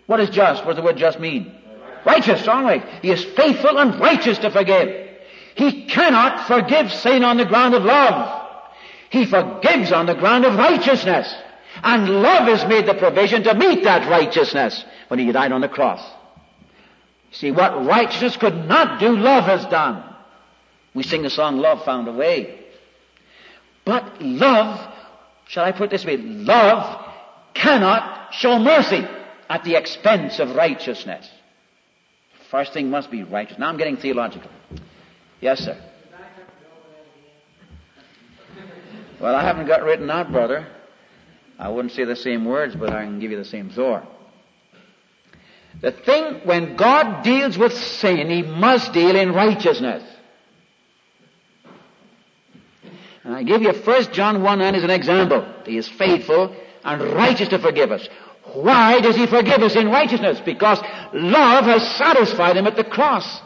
What is just? What does the word just mean? Righteous, all right. He is faithful and righteous to forgive. He cannot forgive sin on the ground of love. He forgives on the ground of righteousness. And love has made the provision to meet that righteousness when He died on the cross. See, what righteousness could not do, love has done. We sing the song, Love Found a Way. But love, shall I put it this way, love cannot show mercy at the expense of righteousness. First thing must be righteous. Now I'm getting theological. Yes, sir. Well, I haven't got written out, brother. I wouldn't say the same words, but I can give you the same thought. The thing, when God deals with sin, He must deal in righteousness. And I give you 1 John 1:9 as an example. He is faithful and righteous to forgive us. Why does He forgive us in righteousness? Because love has satisfied Him at the cross.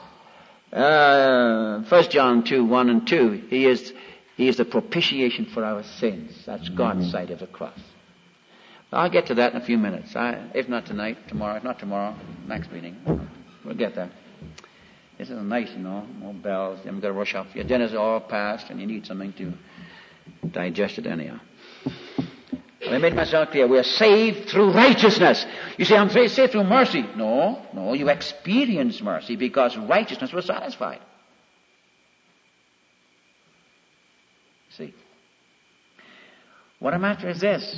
1 John 2:1 and 2. He is the propitiation for our sins. That's God's side of the cross. I'll get to that in a few minutes. If not tonight, tomorrow. If not tomorrow, next meeting. We'll get there. This is nice, you know. No bells. You haven't got to rush off. Your dinner's all passed and you need something to digest it anyhow. I made myself clear. We are saved through righteousness. You say, I'm saved through mercy. No, you experience mercy because righteousness was satisfied. See. What I'm after is this.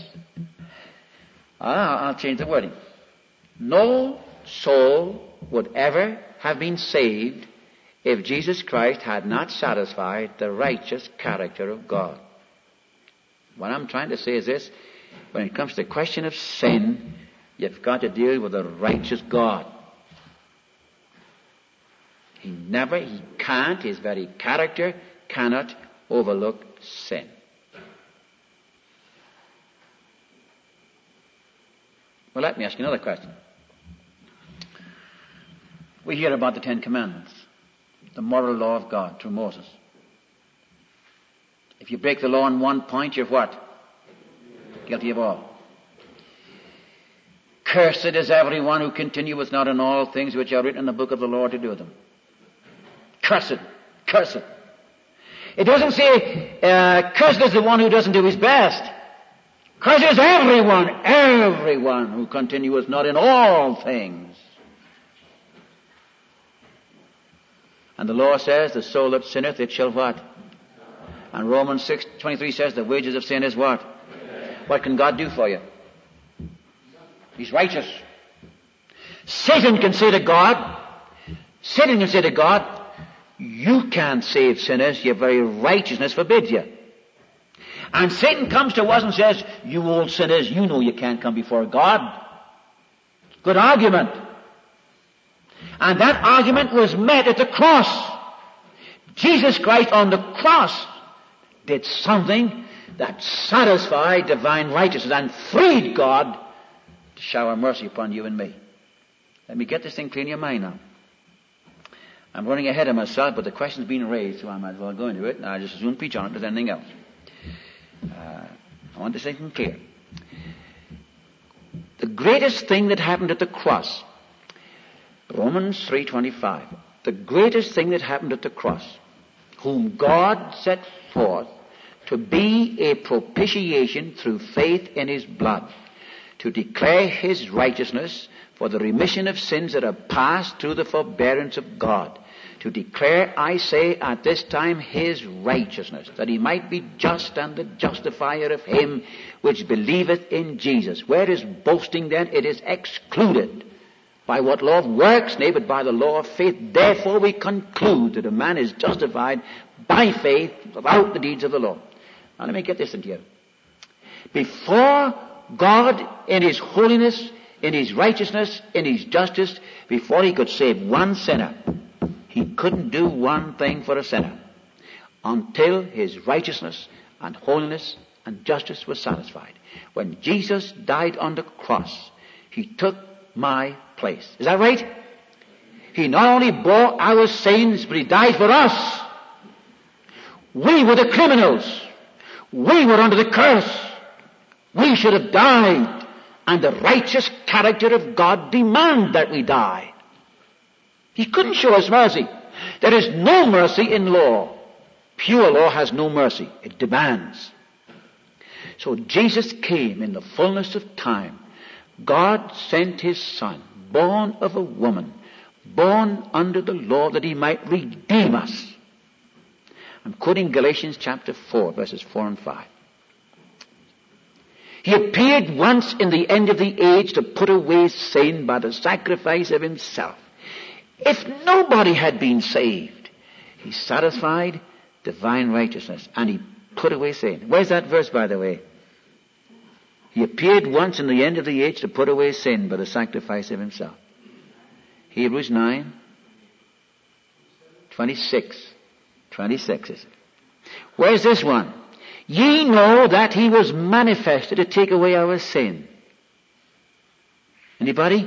I'll change the wording. No soul would ever have been saved if Jesus Christ had not satisfied the righteous character of God. What I'm trying to say is this. When it comes to the question of sin, you've got to deal with a righteous God. He can't, His very character cannot overlook sin. Well, let me ask you another question. We hear about the Ten Commandments, the moral law of God through Moses. If you break the law on one point, you're what? Guilty of all. Cursed is everyone who continueth not in all things which are written in the book of the Lord to do them. Cursed. Cursed. It doesn't say, cursed is the one who doesn't do his best. Cursed is everyone who continueth not in all things. And the law says, the soul that sinneth, it shall what? And Romans 6:23 says, the wages of sin is what? What can God do for you? He's righteous. Satan can say to God, you can't save sinners, your very righteousness forbids you. And Satan comes to us and says, you old sinners, you know you can't come before God. Good argument. And that argument was met at the cross. Jesus Christ on the cross did something that satisfied divine righteousness and freed God to shower mercy upon you and me. Let me get this thing clear in your mind now. I'm running ahead of myself, but the question's been raised, so I might as well go into it. I'll just as soon preach on it as anything else. I want this thing clear. The greatest thing that happened at the cross, Romans 3:25, the greatest thing that happened at the cross, whom God set forth to be a propitiation through faith in His blood, to declare His righteousness for the remission of sins that are past through the forbearance of God, to declare, I say, at this time His righteousness, that He might be just and the justifier of him which believeth in Jesus. Where is boasting then? It is excluded. By what law of works? Nay, but by the law of faith. Therefore we conclude that a man is justified by faith without the deeds of the law. Now let me get this into you. Before God, in His holiness, in His righteousness, in His justice, before He could save one sinner, He couldn't do one thing for a sinner until His righteousness and holiness and justice was satisfied. When Jesus died on the cross, He took my place. Is that right? He not only bore our sins, but He died for us. We were the criminals. We were under the curse. We should have died and the righteous character of God demand that we die. He couldn't show us mercy. There is no mercy in law. Pure law has no mercy. It demands. So Jesus came in the fullness of time. God sent His Son, born of a woman, born under the law, that He might redeem us. I'm quoting Galatians chapter 4, verses 4 and 5. He appeared once in the end of the age to put away sin by the sacrifice of Himself. If nobody had been saved, He satisfied divine righteousness and He put away sin. Where's that verse, by the way? He appeared once in the end of the age to put away sin by the sacrifice of Himself. Hebrews 9, 26. 26 is it. Where's this one? Ye know that He was manifested to take away our sin. Anybody?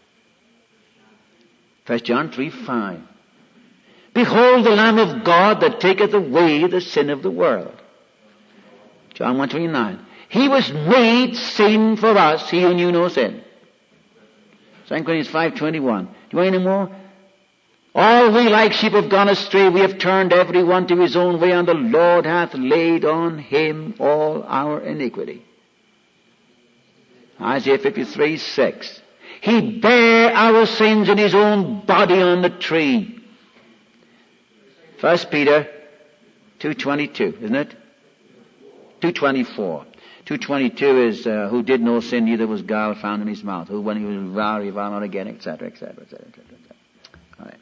1 John 3, 5. Behold the Lamb of God that taketh away the sin of the world. John 1:29. He was made sin for us, He who knew no sin. 2 Corinthians 5:21. Do you want any more? All we like sheep have gone astray, we have turned every one to his own way, and the Lord hath laid on Him all our iniquity. Isaiah 53:6. He bare our sins in His own body on the tree. 1 Peter 2:22, isn't it? 2:24. 2:22 is, who did no sin, neither was gall found in His mouth. Who, when He was reviled, reviled not again, etc., etc., etc., etc. All right.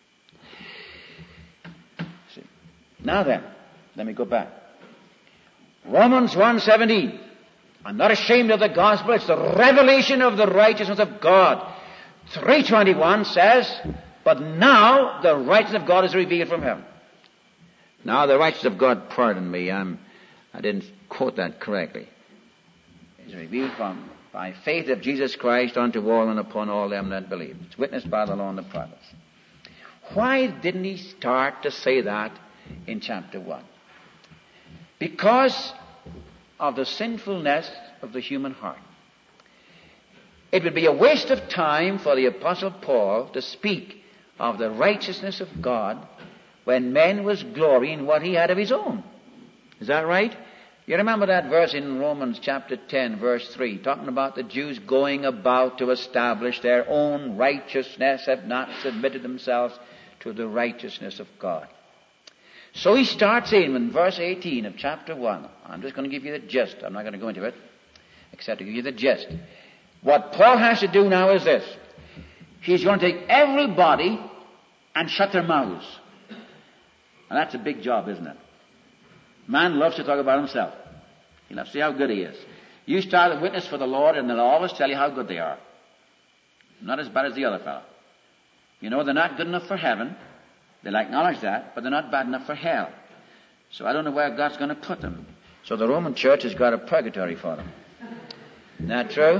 See. Now then, let me go back. Romans 1:17. I'm not ashamed of the gospel. It's the revelation of the righteousness of God. 3:21 says, but now the righteousness of God is revealed from heaven. Now the righteousness of God, pardon me, I didn't quote that correctly. Is revealed from by faith of Jesus Christ unto all and upon all them that believe. It's witnessed by the law and the prophets. Why didn't He start to say that in chapter 1? Because of the sinfulness of the human heart. It would be a waste of time for the Apostle Paul to speak of the righteousness of God when men was glorying what he had of his own. Is that right? You remember that verse in Romans chapter 10, verse 3, talking about the Jews going about to establish their own righteousness, have not submitted themselves to the righteousness of God. So he starts in verse 18 of chapter 1. I'm just going to give you the gist. I'm not going to go into it, except to give you the gist. What Paul has to do now is this. He's going to take everybody and shut their mouths. And that's a big job, isn't it? Man loves to talk about himself. He loves to see how good he is. You start a witness for the Lord and they'll always tell you how good they are. Not as bad as the other fellow. You know, they're not good enough for heaven. They'll acknowledge that, but they're not bad enough for hell. So I don't know where God's going to put them. So the Roman Church has got a purgatory for them. Isn't that true?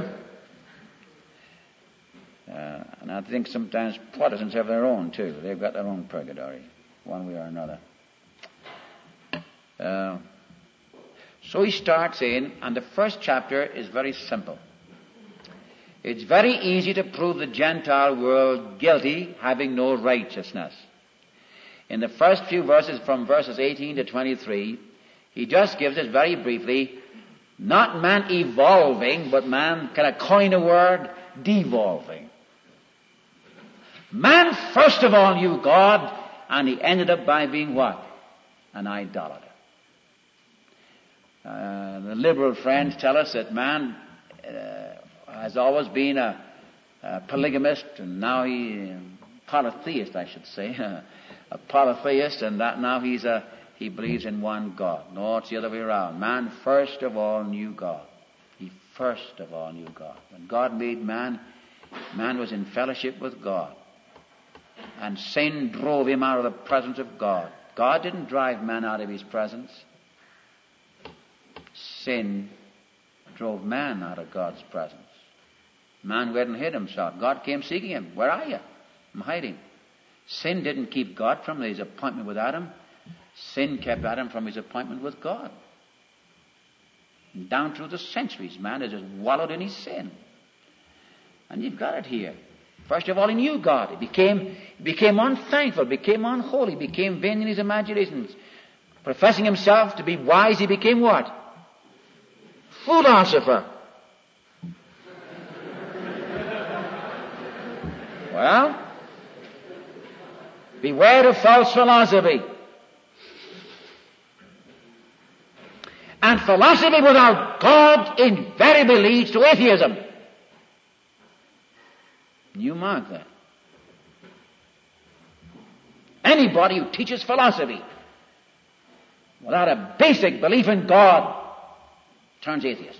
And I think sometimes Protestants have their own too. They've got their own purgatory, one way or another. So he starts in, and the first chapter is very simple. It's very easy to prove the Gentile world guilty, having no righteousness. In the first few verses, from verses 18 to 23, he just gives us very briefly, not man evolving, but man, can I coin a word? Devolving. Man first of all knew God, and he ended up by being what? An idolater. The liberal friends tell us that man has always been a polygamist, and now polytheist, I should say, a polytheist, and that now he believes in one God. No, it's the other way around. Man first of all knew God. He first of all knew God. When God made man, man was in fellowship with God. And sin drove him out of the presence of God. God didn't drive man out of his presence. Sin drove man out of God's presence. Man went and hid himself. God came seeking him. Where are you? I'm hiding. Sin didn't keep God from his appointment with Adam. Sin kept Adam from his appointment with God. And down through the centuries, man has just wallowed in his sin. And you've got it here. First of all, he knew God. He became unthankful, became unholy, became vain in his imaginations. Professing himself to be wise, he became what? Philosopher. Well, beware of false philosophy. And philosophy without God invariably leads to atheism. You mark that. Anybody who teaches philosophy without a basic belief in God turns atheist.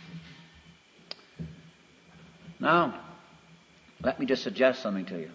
Now, let me just suggest something to you.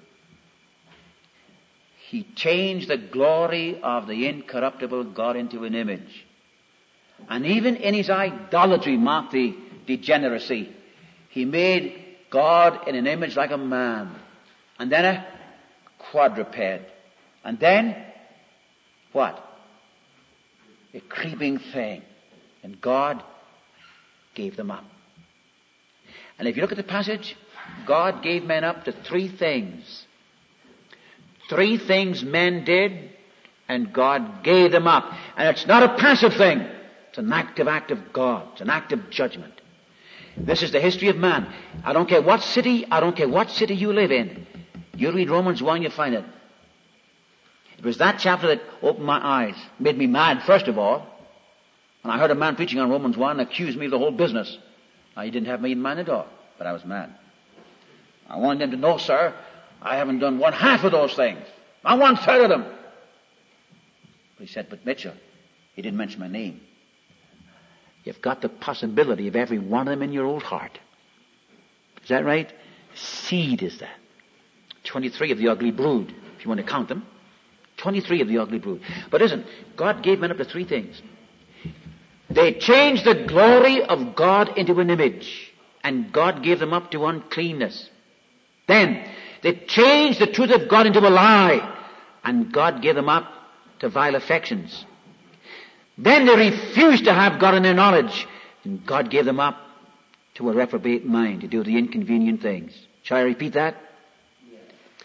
He changed the glory of the incorruptible God into an image. And even in his idolatry, mark the degeneracy, he made God in an image like a man, and then a quadruped, and then what? A creeping thing. And God gave them up. And if you look at the passage, God gave men up to three things. Three things men did, and God gave them up. And it's not a passive thing. It's an active act of God. It's an act of judgment. This is the history of man. I don't care what city you live in. You read Romans 1, you find it. It was that chapter that opened my eyes, made me mad, first of all. And I heard a man preaching on Romans 1 accuse me of the whole business. Now, he didn't have me in mind at all, but I was mad. I wanted them to know, sir, I haven't done one half of those things. I'm one third of them. But he said, but Mitchell, he didn't mention my name. You've got the possibility of every one of them in your old heart. Is that right? Seed is that. 23 of the ugly brood, if you want to count them. 23 of the ugly brood. But listen, God gave men up to three things. They changed the glory of God into an image, and God gave them up to uncleanness. Then, they changed the truth of God into a lie, and God gave them up to vile affections. Then they refused to have God in their knowledge, and God gave them up to a reprobate mind to do the inconvenient things. Shall I repeat that? Yes.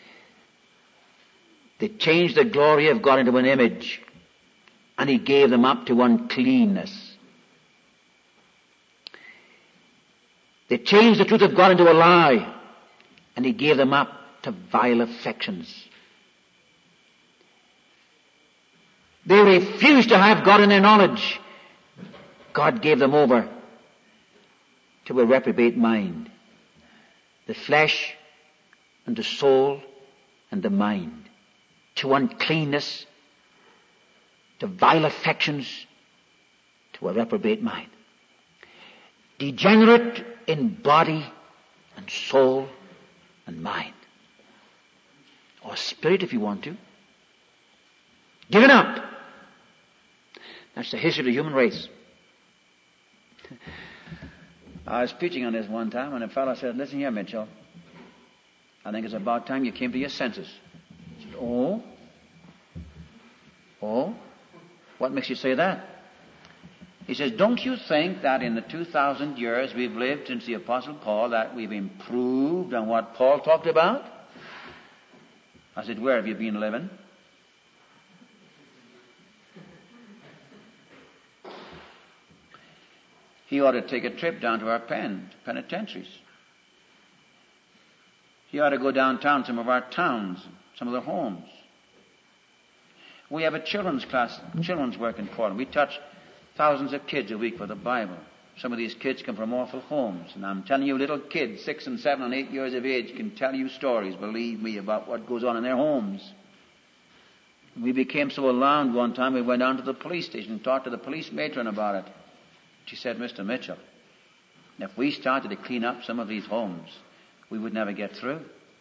They changed the glory of God into an image, and He gave them up to uncleanness. They changed the truth of God into a lie, and He gave them up to vile affections. They refused to have God in their knowledge. God gave them over to a reprobate mind. The flesh and the soul and the mind. To uncleanness, to vile affections, to a reprobate mind. Degenerate in body and soul and mind. Or spirit if you want to. Given up. That's the history of the human race. I was preaching on this one time, and a fellow said, listen here, Mitchell. I think it's about time you came to your senses. I said, oh? What makes you say that? He says, don't you think that in the 2,000 years we've lived since the Apostle Paul that we've improved on what Paul talked about? I said, where have you been living? He ought to take a trip down to our penitentiaries. He ought to go downtown some of our towns, some of the homes. We have a children's class, children's work in Portland. We touch thousands of kids a week for the Bible. Some of these kids come from awful homes. And I'm telling you, little kids, 6 and 7 and 8 years of age, can tell you stories, believe me, about what goes on in their homes. We became so alarmed one time, we went down to the police station and talked to the police matron about it. She said, Mr. Mitchell, if we started to clean up some of these homes, we would never get through.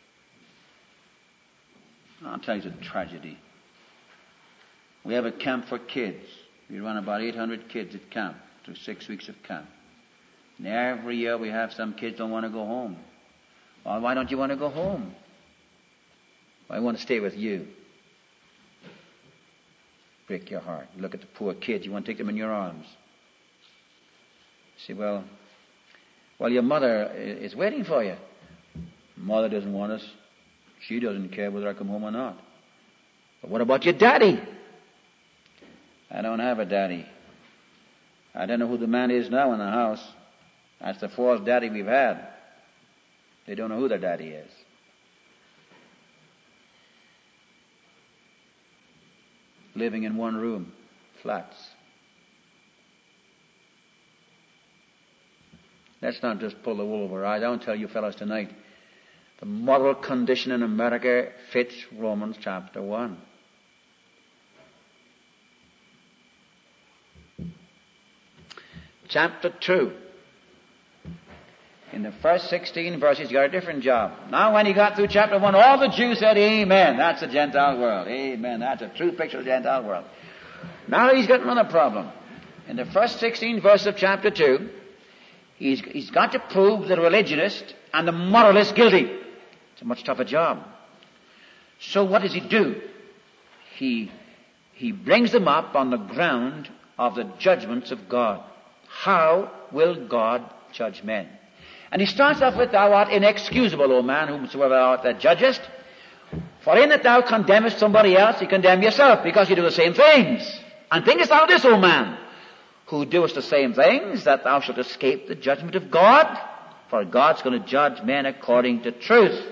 I'll tell you, it's a tragedy. We have a camp for kids. We run about 800 kids at camp through 6 weeks of camp. And every year we have some kids don't want to go home. Well, why don't you want to go home? Well, I want to stay with you. Break your heart. Look at the poor kids. You want to take them in your arms. See, well, your mother is waiting for you. Mother doesn't want us. She doesn't care whether I come home or not. But what about your daddy? I don't have a daddy. I don't know who the man is now in the house. That's the fourth daddy we've had. They don't know who their daddy is. Living in one room, flats. Let's not just pull the wool over our eyes. I want to tell you fellows tonight, the moral condition in America fits Romans chapter 1. Chapter 2. In the first 16 verses, he got a different job. Now when he got through chapter 1, all the Jews said, Amen. That's the Gentile world. Amen. That's a true picture of the Gentile world. Now he's got another problem. In the first 16 verses of chapter 2, he's got to prove the religionist and the moralist guilty. It's a much tougher job. So what does he do? He brings them up on the ground of the judgments of God. How will God judge men? And he starts off with, Thou art inexcusable, O man, whomsoever thou judgest. For in that thou condemnest somebody else, you condemn yourself, because you do the same things. And thinkest thou this, O man, who doest the same things, that thou shalt escape the judgment of God? For God's going to judge men according to truth.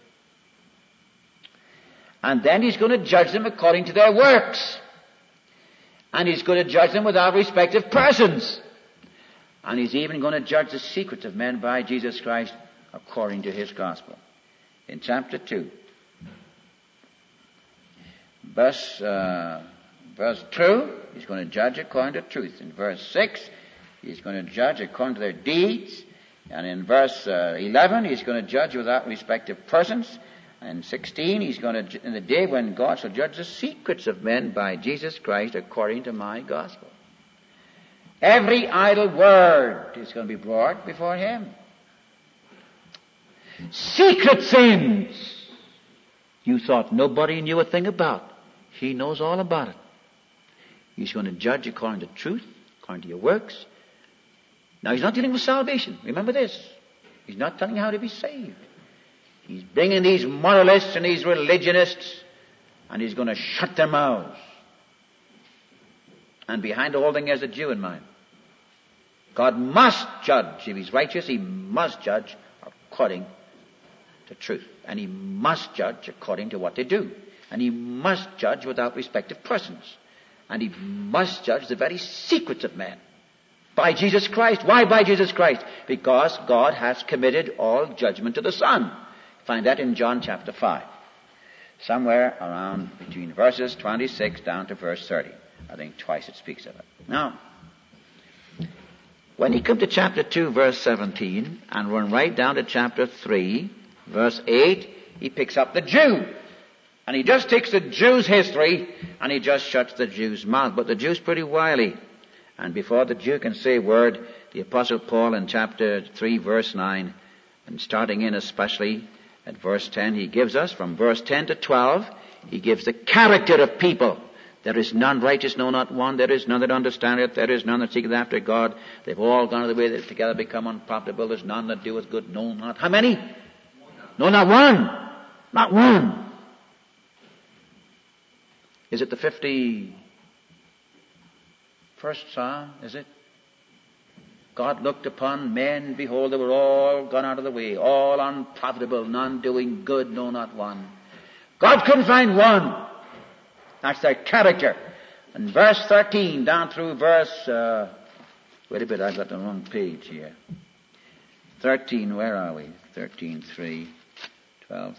And then he's going to judge them according to their works. And he's going to judge them without respect of persons. And he's even going to judge the secrets of men by Jesus Christ according to his gospel. In chapter 2, verse 2, he's going to judge according to truth. In verse 6, he's going to judge according to their deeds. And in verse 11, he's going to judge without respect of persons. And in 16, he's going to, in the day when God shall judge the secrets of men by Jesus Christ according to my gospel. Every idle word is going to be brought before him. Secret sins you thought nobody knew a thing about. He knows all about it. He's going to judge according to truth, according to your works. Now, he's not dealing with salvation. Remember this. He's not telling you how to be saved. He's bringing these moralists and these religionists, and he's going to shut their mouths. And behind the whole thing, there's a Jew in mind. God must judge. If he's righteous, he must judge according to truth. And he must judge according to what they do. And he must judge without respect of persons. And he must judge the very secrets of men. By Jesus Christ. Why by Jesus Christ? Because God has committed all judgment to the Son. Find that in John chapter 5. Somewhere around between verses 26 down to verse 30. I think twice it speaks of it. Now, when you come to chapter 2, verse 17, and run right down to chapter 3, verse 8, he picks up the Jew. And he just takes the Jew's history, and he just shuts the Jew's mouth. But the Jew's pretty wily. And before the Jew can say a word, the Apostle Paul in chapter 3, verse 9, and starting in especially at verse 10, he gives us, from verse 10 to 12, he gives the character of people. There is none righteous, no, not one. There is none that understandeth. There is none that seeketh after God. They've all gone the way that together become unprofitable. There's none that doeth good, no, not. How many? No, not one. Not one. Is it the 51st Psalm? Is it? God looked upon men, behold, they were all gone out of the way, all unprofitable, none doing good, no, not one. God couldn't find one. That's their character. And verse 13 down through verse, wait a bit, I've got the wrong page here. 13, where are we? 13, 3, 12.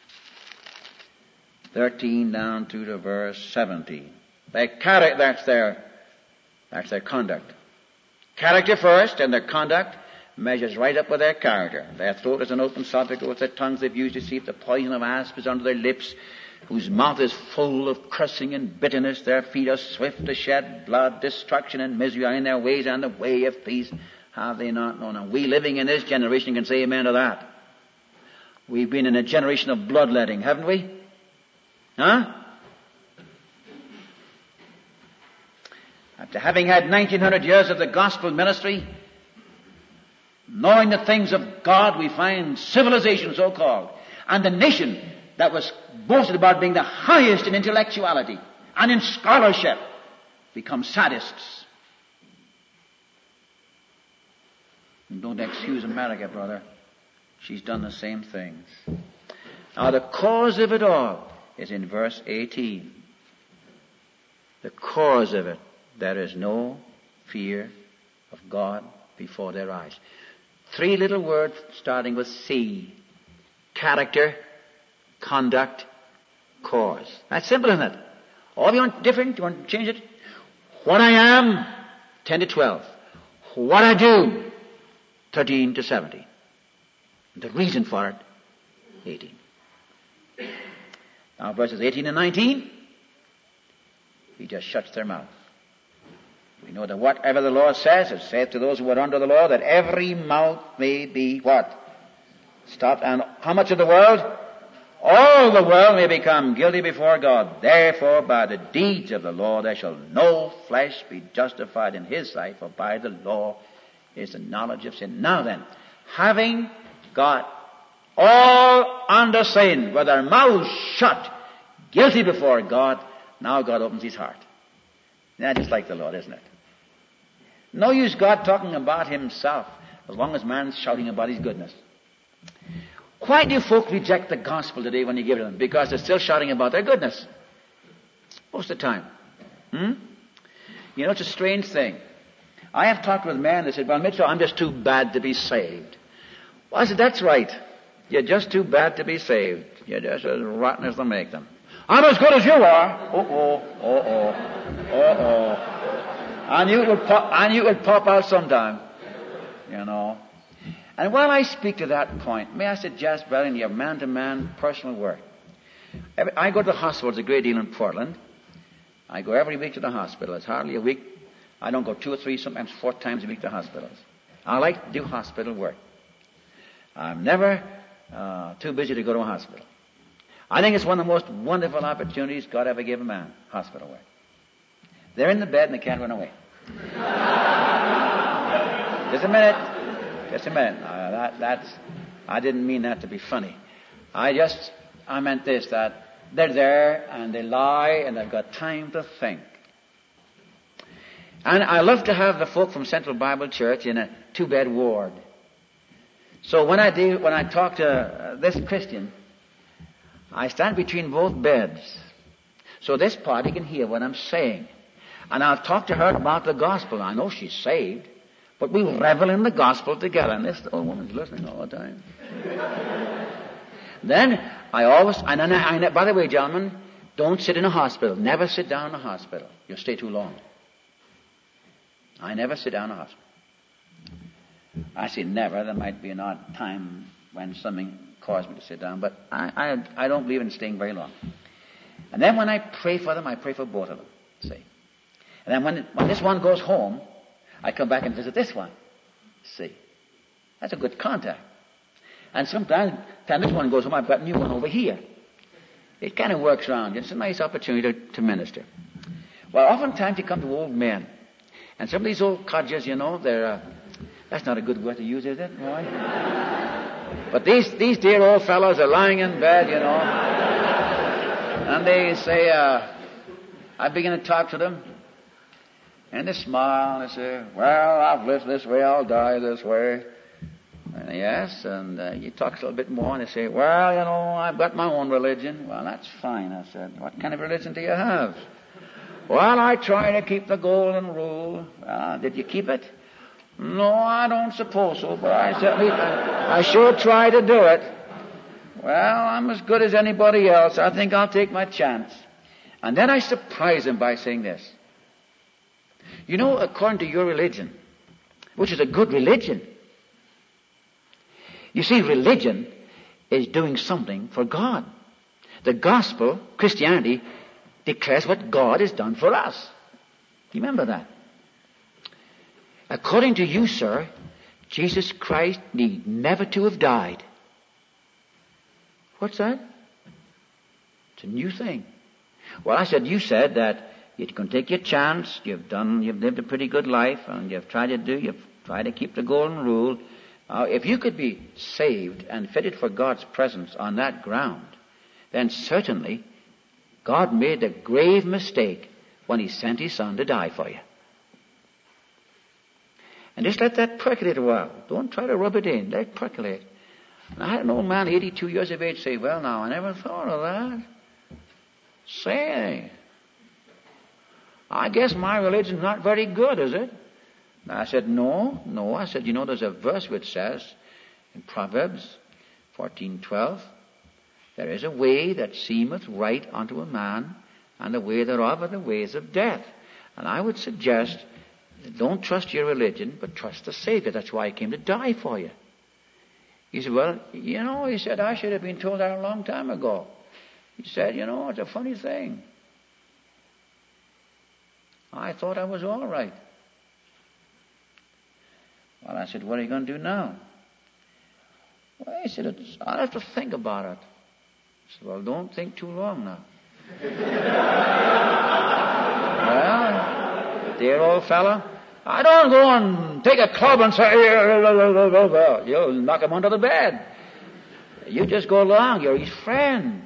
13 down through to verse 17. Their character, that's their conduct. Character first, and their conduct measures right up with their character. Their throat is an open sepulchre, with their tongues they've used to deceive. The poison of asp is under their lips, whose mouth is full of cursing and bitterness. Their feet are swift to shed blood. Destruction and misery are in their ways, and the way of peace have they not known. And we living in this generation can say amen to that. We've been in a generation of bloodletting, haven't we? Huh? After having had 1900 years of the gospel ministry, Knowing the things of God, we find civilization so-called. And the nation that was boasted about being the highest in intellectuality and in scholarship become sadists. And don't excuse America, brother. She's done the same things. Now the cause of it all is in verse 18. The cause of it, there is no fear of God before their eyes. 3 little words starting with C. Character, conduct, cause. That's simple, isn't it? Or if you want different, you want to change it? What I am, 10 to 12. What I do, 13 to 17. The reason for it, 18. Now verses 18 and 19, he just shuts their mouth. We know that whatever the law says, it saith to those who are under the law, that every mouth may be what? Stopped. And how much of the world? All the world may become guilty before God. Therefore, by the deeds of the law, there shall no flesh be justified in his sight, for by the law is the knowledge of sin. Now then, having got all under sin, with their mouths shut, guilty before God, now God opens his heart. That's just like the Lord, isn't it? No use God talking about himself as long as man's shouting about his goodness. Why do folk reject the gospel today when you give it to them? Because they're still shouting about their goodness. Most of the time. You know, it's a strange thing. I have talked with men that said, well, Mitchell, I'm just too bad to be saved. Well, I said, that's right. You're just too bad to be saved. You're just as rotten as they make them. I'm as good as you are. I knew it would pop out sometime. You know. And while I speak to that point, may I suggest, brother, in your man-to-man personal work. I go to the hospitals a great deal in Portland. I go every week to the hospital. It's hardly a week. I don't go 2 or 3, sometimes 4 times a week to hospitals. I like to do hospital work. I'm never too busy to go to a hospital. I think it's one of the most wonderful opportunities God ever gave a man, hospital work. They're in the bed and they can't run away. Just a minute. I didn't mean that to be funny. I meant this, that they're there and they lie and they've got time to think. And I love to have the folk from Central Bible Church in a 2-bed ward. So when I talk to this Christian, I stand between both beds. So this party can hear what I'm saying. And I'll talk to her about the gospel. I know she's saved, but we revel in the gospel together. And this old woman's listening all the time. Then by the way, gentlemen, don't sit in a hospital. Never sit down in a hospital. You'll stay too long. I never sit down in a hospital. I say never. There might be an odd time when something caused me to sit down, but I don't believe in staying very long. And then when I pray for them, I pray for both of them. See? And then when this one goes home, I come back and visit this one. See? That's a good contact. And sometimes this one goes home, I've got a new one over here. It kind of works around. It's a nice opportunity to minister. Well, oftentimes you come to old men. And some of these old codgers, you know, that's not a good word to use, is it, Roy? But these dear old fellows are lying in bed, you know. And they say, I begin to talk to them. And they smile and they say, well, I've lived this way, I'll die this way. And yes, and you talk a little bit more and they say, well, you know, I've got my own religion. Well, that's fine. I said, what kind of religion do you have? Well, I try to keep the golden rule. Did you keep it? No, I don't suppose so, but I sure try to do it. Well, I'm as good as anybody else. I think I'll take my chance. And then I surprise them by saying this. You know, according to your religion, which is a good religion, you see, religion is doing something for God. The gospel, Christianity, declares what God has done for us. You remember that? According to you, sir, Jesus Christ need never to have died. What's that? It's a new thing. Well, I said, you said that you can take your chance, you've lived a pretty good life, and you've tried to keep the golden rule, Now, if you could be saved and fitted for God's presence on that ground, then certainly God made a grave mistake when He sent His Son to die for you. And just let that percolate a while. Don't try to rub it in. Let it percolate. And I had an old man, 82 years of age, say, well, now, I never thought of that. Say, I guess my religion's not very good, is it? And I said, no. I said, there's a verse which says in Proverbs 14:12, there is a way that seemeth right unto a man, and the way thereof are the ways of death. And I would suggest, don't trust your religion, but trust the Savior. That's why He came to die for you. He said, well, he said, I should have been told that a long time ago. He said, it's a funny thing. I thought I was all right. Well, I said, what are you going to do now? Well, he said, I'll have to think about it. I said, well, don't think too long now. Well, dear old fella, I don't go and take a club and say, you'll knock him under the bed. You just go along. You're his friend.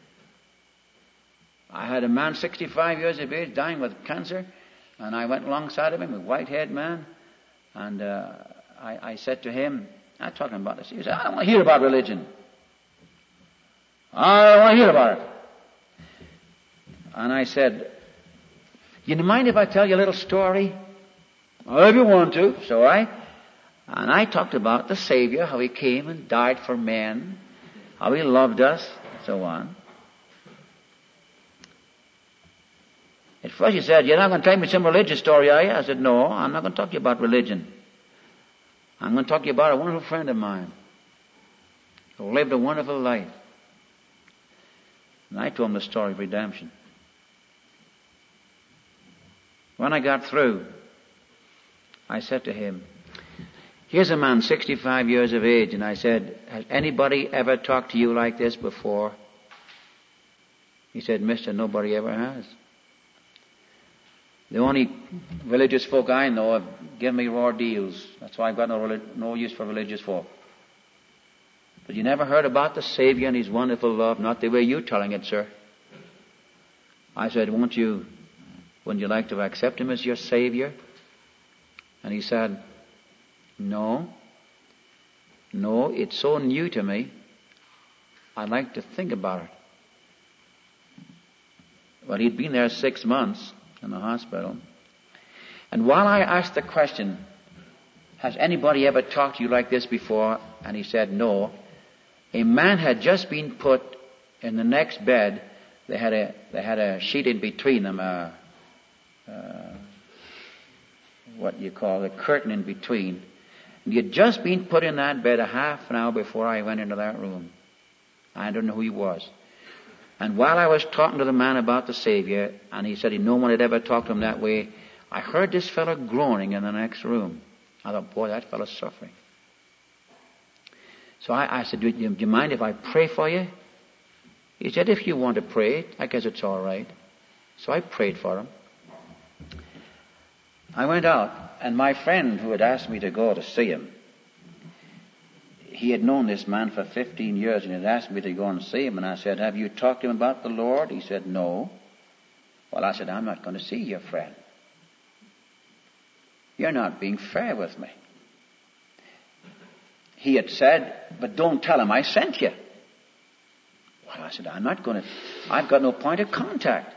I had a man 65 years of age dying with cancer, and I went alongside of him, a white-haired man, and I said to him, I told him about this. He said, I don't want to hear about religion. I don't want to hear about it. And I said, you mind if I tell you a little story? Well, if you want to. So I talked about the Savior, how He came and died for men, how He loved us, and so on. At first he said, you're not going to tell me some religious story, are you? I said, no, I'm not going to talk to you about religion. I'm going to talk to you about a wonderful friend of mine who lived a wonderful life. And I told him the story of redemption. When I got through, I said to him, here's a man 65 years of age, and I said, has anybody ever talked to you like this before? He said, mister, nobody ever has. The only religious folk I know have given me raw deals. That's why I've got no use for religious folk. But you never heard about the Savior and His wonderful love, not the way you're telling it, sir. I said, wouldn't you like to accept Him as your Savior? And he said, no, it's so new to me, I'd like to think about it. Well, he'd been there 6 months in the hospital. And while I asked the question, has anybody ever talked to you like this before? And he said, no. A man had just been put in the next bed. They had a sheet in between them, what you call a curtain in between. And he had just been put in that bed a half an hour before I went into that room. I don't know who he was. And while I was talking to the man about the Savior, and he said no one had ever talked to him that way, I heard this fellow groaning in the next room. I thought, boy, that fellow's suffering. So I said, do you mind if I pray for you? He said, if you want to pray, I guess it's all right. So I prayed for him. I went out, and my friend who had asked me to go to see him, he had known this man for 15 years, and he had asked me to go and see him, and I said, have you talked to him about the Lord? He said, no. Well, I said, I'm not going to see your friend. You're not being fair with me. He had said, but don't tell him I sent you. Well, I said, I've got no point of contact.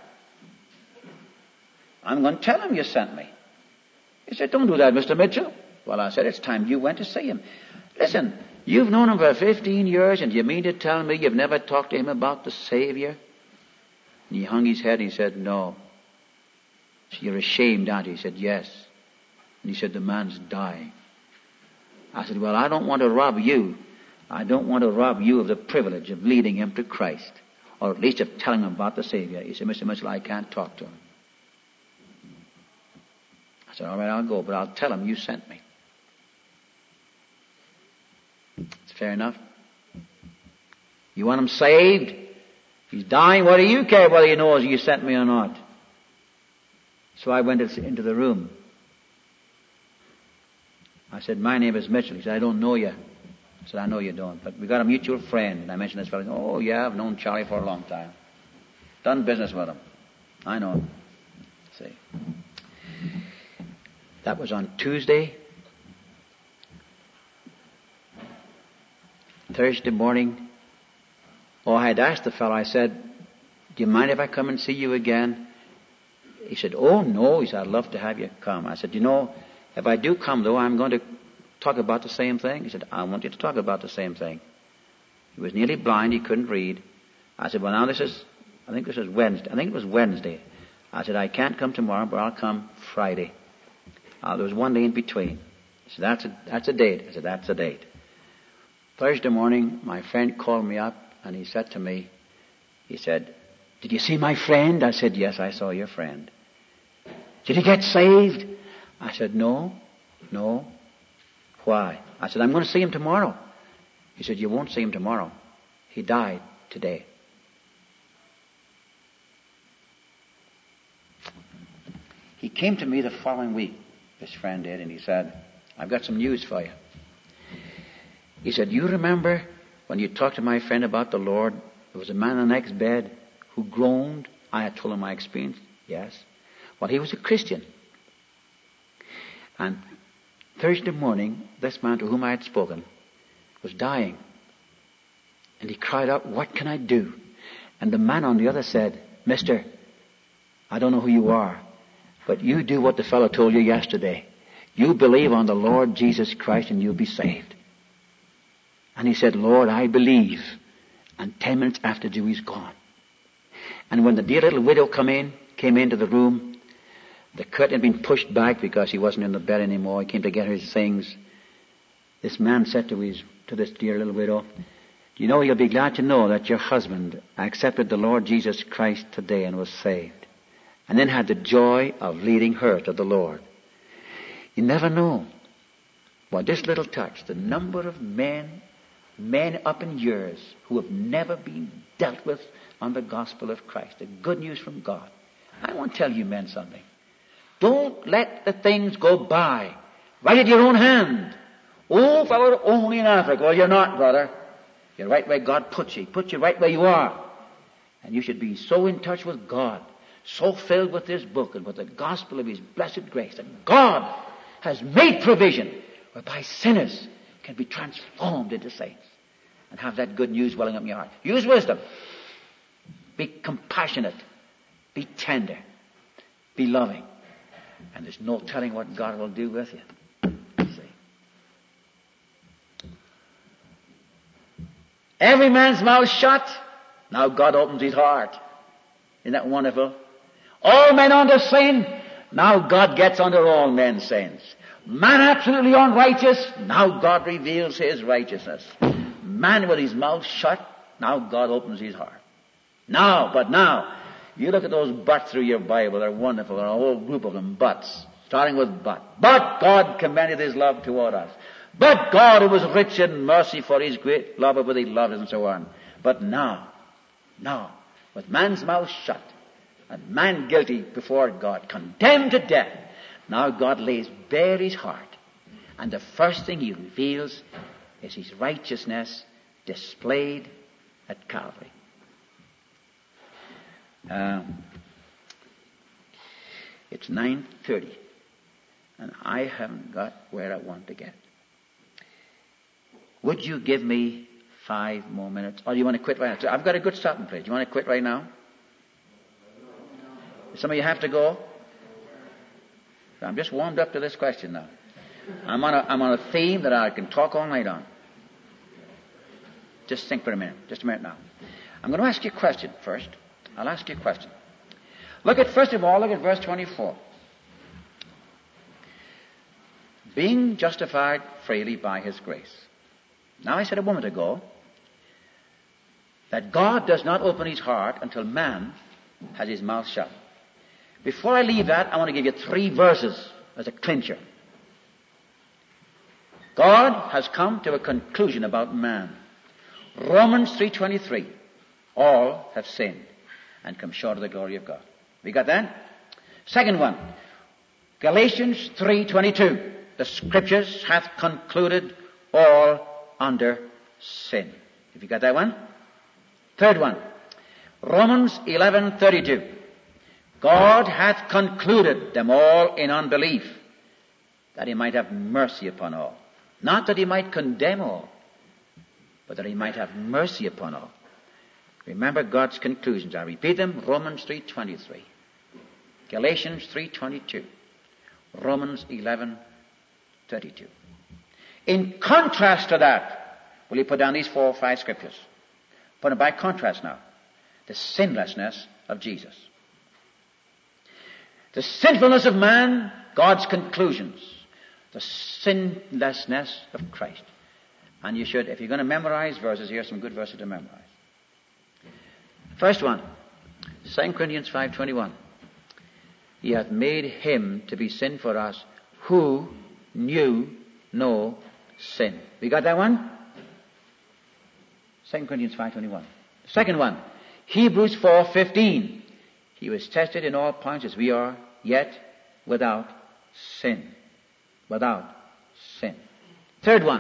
I'm going to tell him you sent me. He said, don't do that, Mr. Mitchell. Well, I said, it's time you went to see him. Listen, you've known him for 15 years, and you mean to tell me you've never talked to him about the Savior? And he hung his head and he said, no. So you're ashamed, aren't you? He said, yes. And he said, the man's dying. I said, well, I don't want to rob you. I don't want to rob you of the privilege of leading him to Christ, or at least of telling him about the Savior. He said, Mr. Mitchell, I can't talk to him. I said, all right, I'll go, but I'll tell him you sent me. It's fair enough. You want him saved? He's dying. What do you care whether he knows you sent me or not? So I went into the room. I said, my name is Mitchell. He said, I don't know you. I said, I know you don't, but we got a mutual friend. And I mentioned this fellow. He said, oh, yeah, I've known Charlie for a long time. Done business with him. I know him. See. That was on Tuesday. Thursday morning. Oh, I had asked the fellow, I said, do you mind if I come and see you again? He said, oh, no. He said, I'd love to have you come. I said, you know, if I do come, though, I'm going to talk about the same thing. He said, I want you to talk about the same thing. He was nearly blind. He couldn't read. I said, well, now I think this is Wednesday. I think it was Wednesday. I said, I can't come tomorrow, but I'll come Friday. There was one day in between. He said, that's a date. I said, that's a date. Thursday morning, my friend called me up, and he said to me, he said, did you see my friend? I said, yes, I saw your friend. Did he get saved? I said, no. Why? I said, I'm going to see him tomorrow. He said, you won't see him tomorrow. He died today. He came to me the following week, this friend did, and he said, I've got some news for you. He said, you remember when you talked to my friend about the Lord, there was a man on the next bed who groaned? I had told him my experience. Yes. Well, he was a Christian. And Thursday morning, this man to whom I had spoken was dying. And he cried out, what can I do? And the man on the other said, Mister, I don't know who you are, but you do what the fellow told you yesterday. You believe on the Lord Jesus Christ and you'll be saved. And he said, Lord, I believe. And 10 minutes after, he's gone. And when the dear little widow came into the room, the curtain had been pushed back because he wasn't in the bed anymore. He came to get his things. This man said to this dear little widow, you know, you'll be glad to know that your husband accepted the Lord Jesus Christ today and was saved. And then had the joy of leading her to the Lord. You never know. Well, this little touch, the number of men up in years who have never been dealt with on the gospel of Christ, the good news from God. I want to tell you men something. Don't let the things go by. Write it your own hand. Oh, if I were only in Africa. Well, you're not, brother. You're right where God puts you. He puts you right where you are. And you should be so in touch with God, so filled with this book and with the gospel of His blessed grace, that God has made provision whereby sinners can be transformed into saints and have that good news welling up in your heart. Use wisdom. Be compassionate. Be tender. Be loving. And there's no telling what God will do with you. See? Every man's mouth shut. Now God opens his heart. Isn't that wonderful? All men under sin. Now God gets under all men's sins. Man absolutely unrighteous. Now God reveals His righteousness. Man with his mouth shut. Now God opens his heart. Now, you look at those buts through your Bible. They're wonderful. There are a whole group of them, buts. Starting with but. But God commended His love toward us. But God, who was rich in mercy for His great love with He loved us, and so on. But now, with man's mouth shut, and man guilty before God, condemned to death, now God lays bare His heart. And the first thing He reveals is His righteousness displayed at Calvary. It's 9:30, and I haven't got where I want to get. Would you give me 5 more minutes? Or do you want to quit right now? I've got a good stopping place. Do you want to quit right now? Some of you have to go. I'm just warmed up to this question now. I'm on a theme that I can talk all night on. Just think for a minute. Just a minute now. I'm going to ask you a question first. I'll ask you a question. First of all, look at verse 24. Being justified freely by His grace. Now I said a moment ago that God does not open His heart until man has his mouth shut. Before I leave that, I want to give you 3 verses as a clincher. God has come to a conclusion about man. Romans 3:23. All have sinned and come short of the glory of God. We got that? Second one, Galatians 3:22. the Scriptures hath concluded all under sin. Have you got that one? Third one. Romans 11:32. God hath concluded them all in unbelief, that he might have mercy upon all. Not that he might condemn all, but that he might have mercy upon all. Remember God's conclusions. I repeat them. Romans 3:23. Galatians 3:22. Romans 11:32. In contrast to that, will you put down these 4 or 5 scriptures? Put them by contrast now. The sinlessness of Jesus. The sinfulness of man, God's conclusions. The sinlessness of Christ. And you should, if you're going to memorize verses, here's some good verses to memorize. First one, 2 Corinthians 5:21. He hath made him to be sin for us who knew no sin. We got that one? 2 Corinthians 5:21. Second one, Hebrews 4:15. He was tested in all points as we are, yet without sin. Without sin. Third one,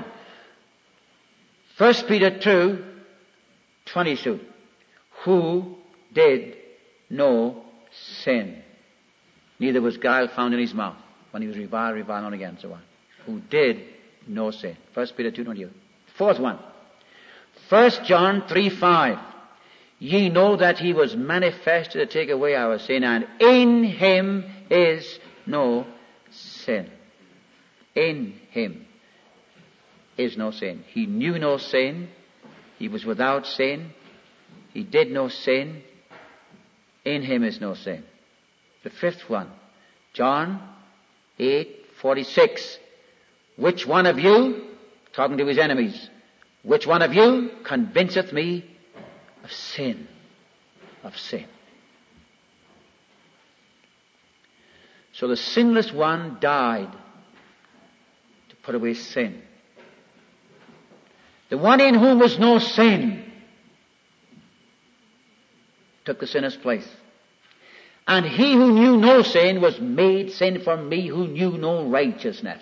1 Peter 2:22. Who did no sin. Neither was guile found in his mouth. When he was reviled on again, so on. Who did no sin. 1 Peter 2:22. Fourth one, 1 John 3:5. Ye know that he was manifested to take away our sin, and in him is no sin. In him is no sin. He knew no sin. He was without sin. He did no sin. In him is no sin. The fifth one, John 8:46. Which one of you, talking to his enemies, which one of you convinceth me of sin? Of sin. So the sinless one died to put away sin. The one in whom was no sin took the sinner's place. And he who knew no sin was made sin for me who knew no righteousness.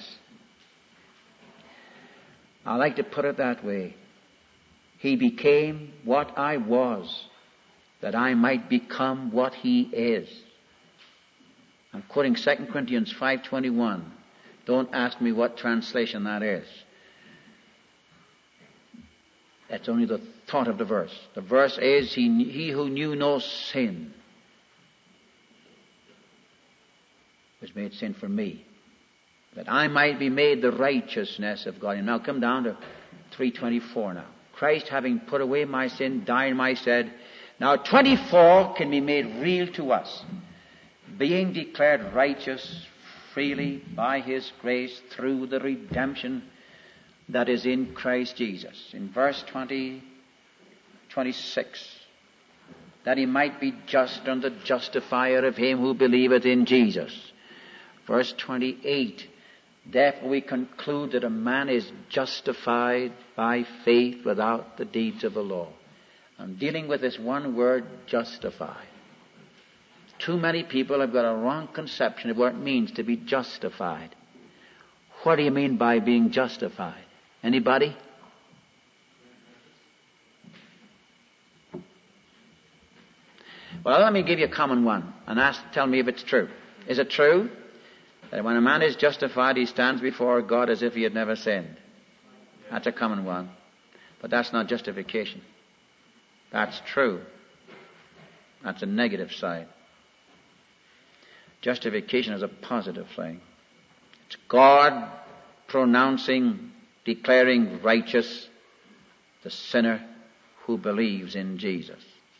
I like to put it that way. He became what I was, that I might become what he is. I'm quoting 2 Corinthians 5:21. Don't ask me what translation that is. That's only the thought of the verse. The verse is, he who knew no sin was made sin for me, that I might be made the righteousness of God. And now come down to 3:24 now. Christ having put away my sin, died in my stead. Now 24 can be made real to us. Being declared righteous freely by his grace through the redemption that is in Christ Jesus. In verse 26, that he might be just and the justifier of him who believeth in Jesus. Verse 28, therefore we conclude that a man is justified by faith without the deeds of the law. I'm dealing with this one word, justified. Too many people have got a wrong conception of what it means to be justified. What do you mean by being justified? Anybody? Well, let me give you a common one and tell me if it's true. Is it true that when a man is justified, he stands before God as if he had never sinned? That's a common one. But that's not justification. That's true. That's a negative side. Justification is a positive thing. It's God pronouncing, declaring righteous the sinner who believes in Jesus.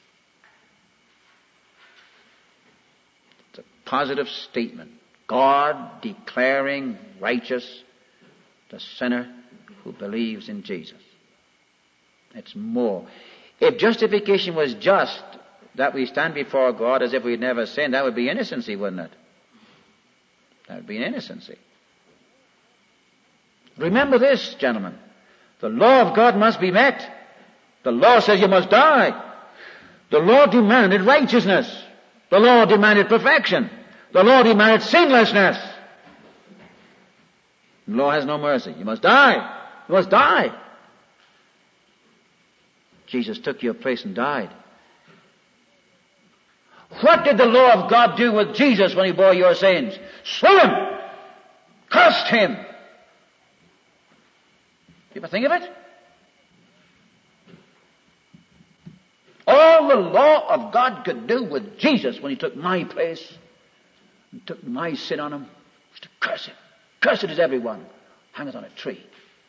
It's a positive statement. God declaring righteous the sinner who believes in Jesus. It's more. If justification was just that we stand before God as if we'd never sinned, that would be innocency, wouldn't it? That would be an innocency. Remember this, gentlemen. The law of God must be met. The law says you must die. The law demanded righteousness. The law demanded perfection. The law demanded sinlessness. The law has no mercy. You must die. You must die. Jesus took your place and died. What did the law of God do with Jesus when he bore your sins? Slew him! Cursed him! You ever think of it? All the law of God could do with Jesus when he took my place and took my sin on him was to curse him. Cursed is everyone hangeth on a tree.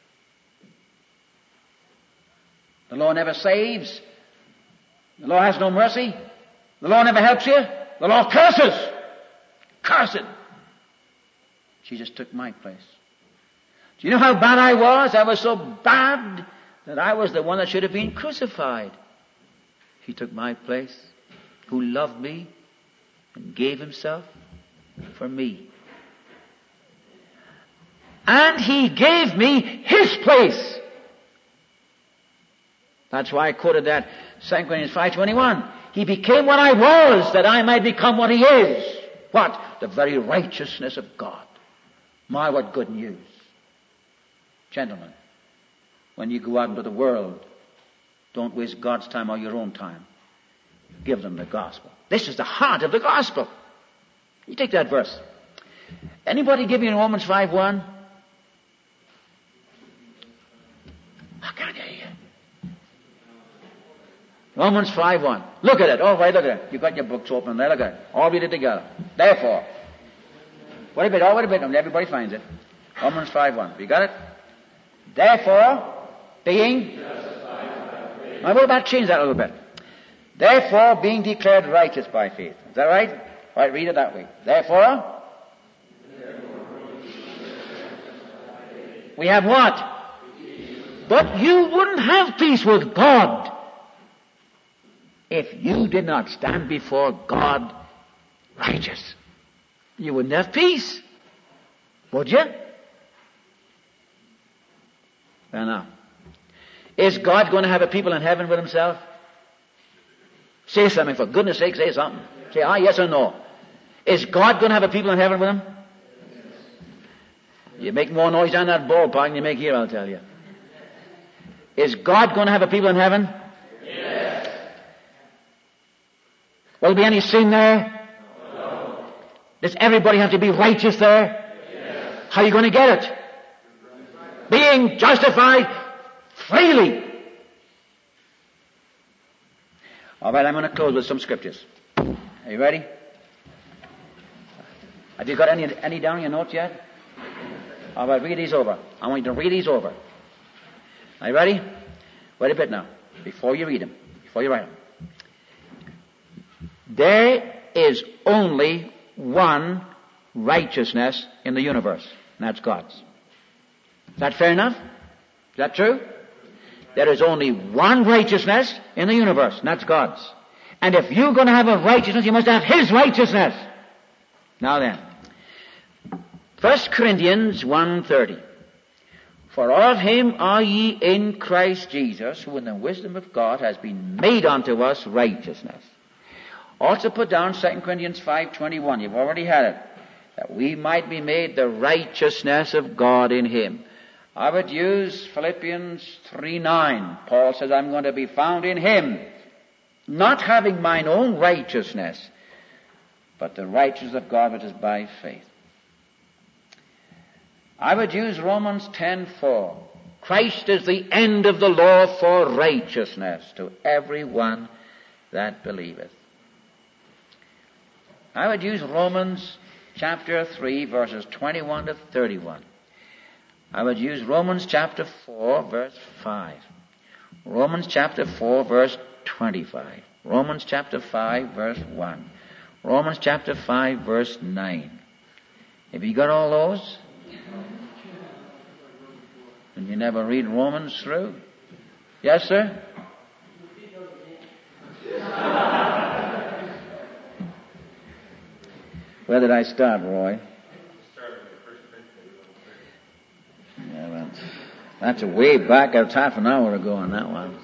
The law never saves. The law has no mercy. The law never helps you. The law curses. Cursed. Jesus took my place. Do you know how bad I was? I was so bad that I was the one that should have been crucified. He took my place, who loved me and gave himself for me. And he gave me his place. That's why I quoted that 2 Corinthians 5:21. He became what I was, that I might become what he is. What? The very righteousness of God. My, what good news. Gentlemen, when you go out into the world, don't waste God's time or your own time. Give them the gospel. This is the heart of the gospel. You take that verse. Anybody give me in Romans 5:1? I can't hear you. Romans 5:1. Look at it. All right, look at it. You've got your books open there. Look at it. All read it together. Therefore. Wait a bit. And everybody finds it. Romans 5:1. Have you got it? Therefore, being... Now, we'll about change that a little bit. Therefore, being declared righteous by faith. Is that right? All right, read it that way. Therefore, we have what? But you wouldn't have peace with God if you did not stand before God righteous. You wouldn't have peace. Would you? Well, now. Is God going to have a people in heaven with himself? Say something, for goodness sake, say something. Say yes or no. Is God going to have a people in heaven with him? You make more noise down that ballpark than you make here, I'll tell you. Is God going to have a people in heaven? Yes. Will there be any sin there? No. Does everybody have to be righteous there? Yes. How are you going to get it? Being justified freely. All right, I'm going to close with some scriptures. Are you ready? Have you got any down in your notes yet? All right, read these over. I want you to read these over. Are you ready? Wait a bit now. Before you read them. Before you write them. There is only one righteousness in the universe. And that's God's. Is that fair enough? Is that true? There is only one righteousness in the universe, and that's God's. And if you're going to have a righteousness, you must have his righteousness. Now then, 1 Corinthians 1:30. For of him are ye in Christ Jesus, who in the wisdom of God has been made unto us righteousness. Also put down 2 Corinthians 5:21. You've already had it. That we might be made the righteousness of God in him. I would use Philippians 3:9. Paul says, I'm going to be found in him, not having mine own righteousness, but the righteousness of God which is by faith. I would use Romans 10:4. Christ is the end of the law for righteousness to everyone that believeth. I would use Romans chapter 3, verses 21 to 31. I would use Romans chapter 4, verse 5. Romans chapter 4, verse 25. Romans chapter 5, verse 1. Romans chapter 5, verse 9. Have you got all those? And you never read Romans through? Yes, sir? Where did I start, Roy? Yeah, well, that's a way back. That's half an hour ago on that one.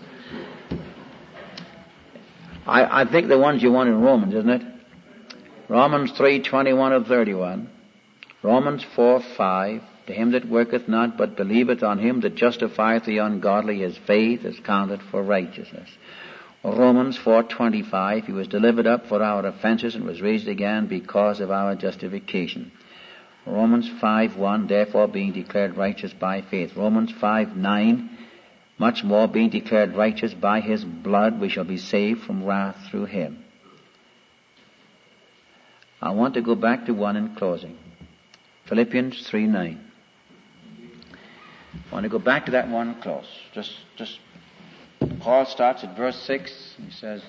I think the ones you want in Romans, isn't it? Romans 3:21 to 31. Romans 4:5, to him that worketh not, but believeth on him that justifieth the ungodly, his faith is counted for righteousness. Romans 4:25, he was delivered up for our offenses and was raised again because of our justification. Romans 5:1, therefore being declared righteous by faith. Romans 5:9, much more being declared righteous by his blood, we shall be saved from wrath through him. I want to go back to one in closing. Philippians 3:9. I want to go back to that one close. Just Paul starts at verse 6. He says,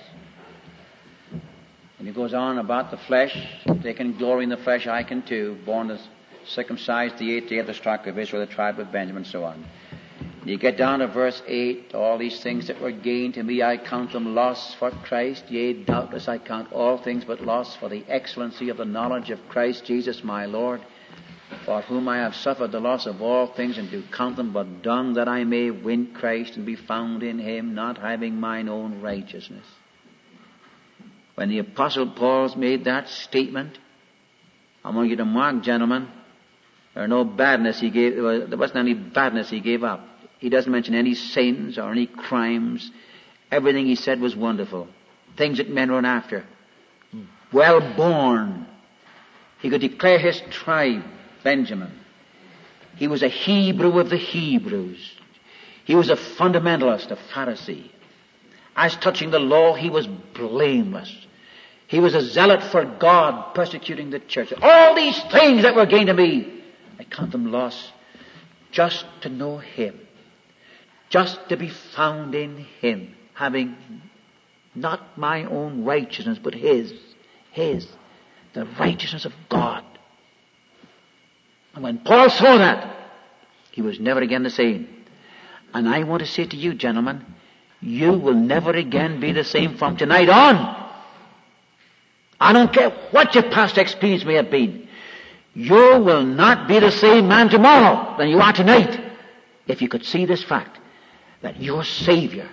and he goes on about the flesh. They can glory in the flesh, I can too. Born as circumcised the 8th day of the stock of Israel, the tribe of Benjamin, and so on. And you get down to verse 8, all these things that were gained to me, I count them loss for Christ. Yea, doubtless I count all things but loss for the excellency of the knowledge of Christ Jesus my Lord, for whom I have suffered the loss of all things, and do count them but dung, that I may win Christ and be found in him, not having mine own righteousness. When the Apostle Paul's made that statement, I want you to mark, gentlemen, there wasn't any badness he gave up. He doesn't mention any sins or any crimes. Everything he said was wonderful. Things that men run after. Well born. He could declare his tribe, Benjamin. He was a Hebrew of the Hebrews. He was a fundamentalist, a Pharisee. As touching the law, he was blameless. He was a zealot for God, persecuting the church. All these things that were gained to me, I count them loss just to know him. Just to be found in him, having not my own righteousness, but his, the righteousness of God. And when Paul saw that, he was never again the same. And I want to say to you, gentlemen, you will never again be the same from tonight on. I don't care what your past experience may have been. You will not be the same man tomorrow than you are tonight, if you could see this fact, that your Savior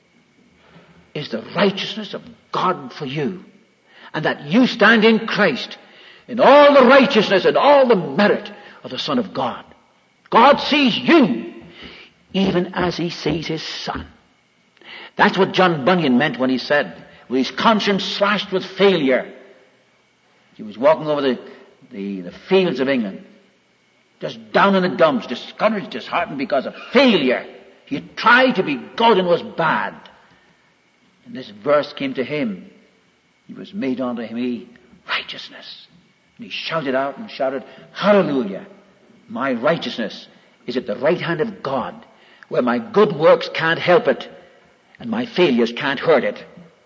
is the righteousness of God for you, and that you stand in Christ in all the righteousness and all the merit of the Son of God. God sees you even as he sees his Son. That's what John Bunyan meant when he said, with his conscience slashed with failure, he was walking over the fields of England, just down in the dumps, discouraged, disheartened because of failure. He tried to be good and was bad. And this verse came to him. He was made unto me righteousness. And he shouted out and shouted, hallelujah! My righteousness is at the right hand of God, where my good works can't help it, and my failures can't hurt it.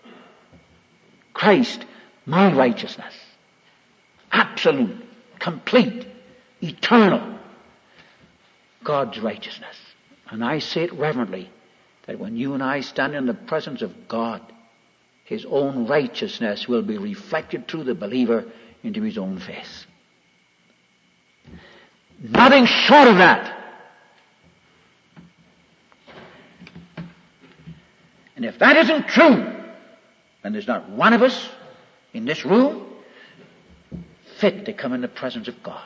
Christ, my righteousness. Absolute, complete, eternal. God's righteousness. And I say it reverently, that when you and I stand in the presence of God, his own righteousness will be reflected through the believer into his own face. Nothing short of that. And if that isn't true, then there's not one of us in this room fit to come in the presence of God.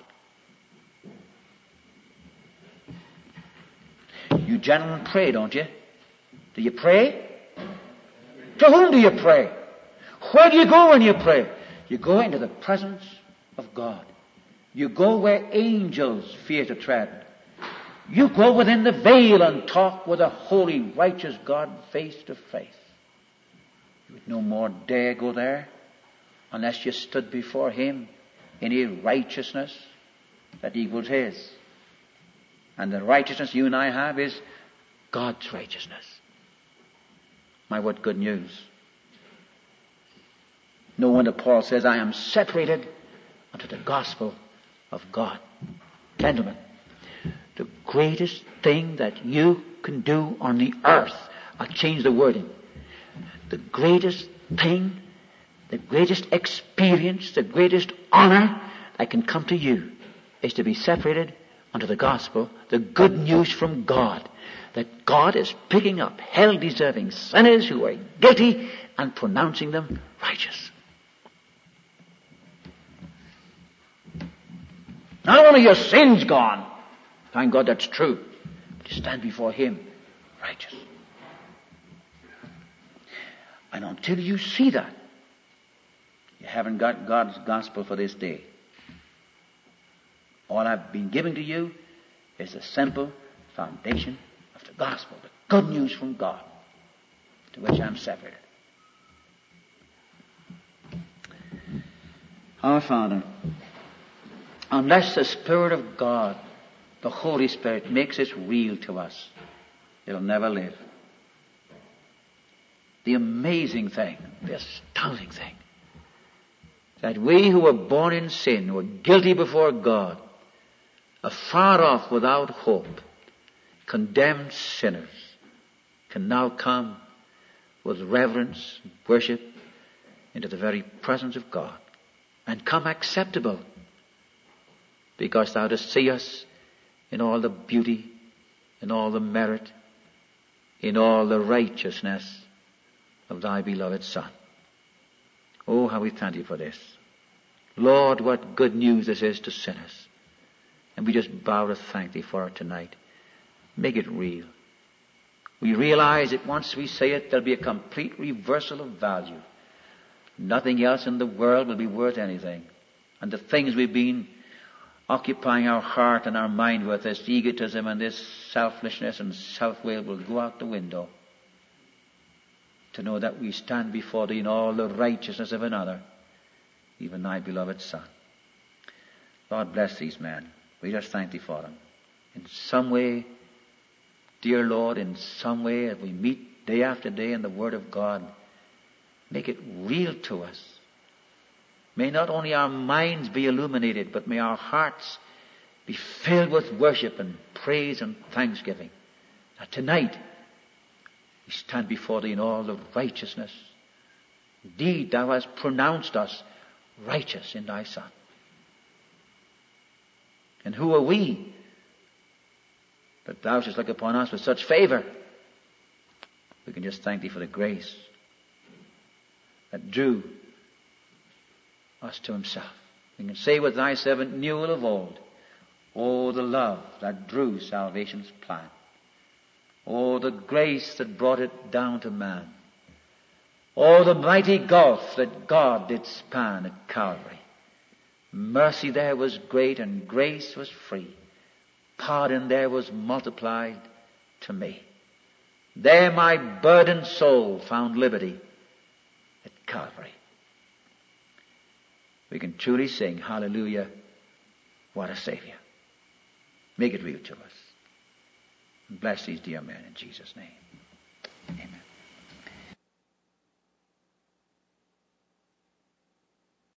You gentlemen pray, don't you? Do you pray? To whom do you pray? Where do you go when you pray? You go into the presence of God. You go where angels fear to tread. You go within the veil and talk with a holy, righteous God face to face. You would no more dare go there unless you stood before him in a righteousness that equals his. And the righteousness you and I have is God's righteousness. My, what good news. No wonder Paul says, I am separated unto the gospel of God. Gentlemen, the greatest thing that you can do on the earth, I'll change the wording. The greatest thing, the greatest experience, the greatest honor that can come to you is to be separated unto the gospel, the good news from God, that God is picking up hell-deserving sinners who are guilty and pronouncing them righteous. Not only your sins gone, thank God that's true, but you stand before Him righteous. And until you see that, you haven't got God's gospel for this day. All I've been giving to you is the simple foundation of the gospel, the good news from God, to which I'm separated. Our Father, unless the Spirit of God, the Holy Spirit, makes it real to us, it'll never live. The amazing thing, the astounding thing, that we who were born in sin, were guilty before God, afar off without hope, condemned sinners, can now come with reverence and worship into the very presence of God, and come acceptable, because Thou dost see us in all the beauty, in all the merit, in all the righteousness of Thy beloved Son. Oh, how we thank You for this. Lord, what good news this is to sinners. And we just bow to thank Thee for it tonight. Make it real. We realize that once we say it, there'll be a complete reversal of value. Nothing else in the world will be worth anything. And the things we've been occupying our heart and our mind with, this egotism and this selfishness and self-will, will go out the window. To know that we stand before Thee in all the righteousness of another, even Thy beloved Son. Lord, bless these men. We just thank Thee for them. In some way, dear Lord, in some way, as we meet day after day in the Word of God, make it real to us. May not only our minds be illuminated, but may our hearts be filled with worship and praise and thanksgiving. That tonight, we stand before Thee in all the righteousness. Indeed, Thou hast pronounced us righteous in Thy Son. And who are we that Thou shouldst look upon us with such favor? We can just thank Thee for the grace that drew us to Himself. We can say with Thy servant Newell of old, oh, the love that drew salvation's plan. Oh, the grace that brought it down to man. Oh, the mighty gulf that God did span at Calvary. Mercy there was great and grace was free. Pardon there was multiplied to me. There my burdened soul found liberty at Calvary. We can truly sing, hallelujah, what a Savior. Make it real to us. Bless these dear men in Jesus' name. Amen.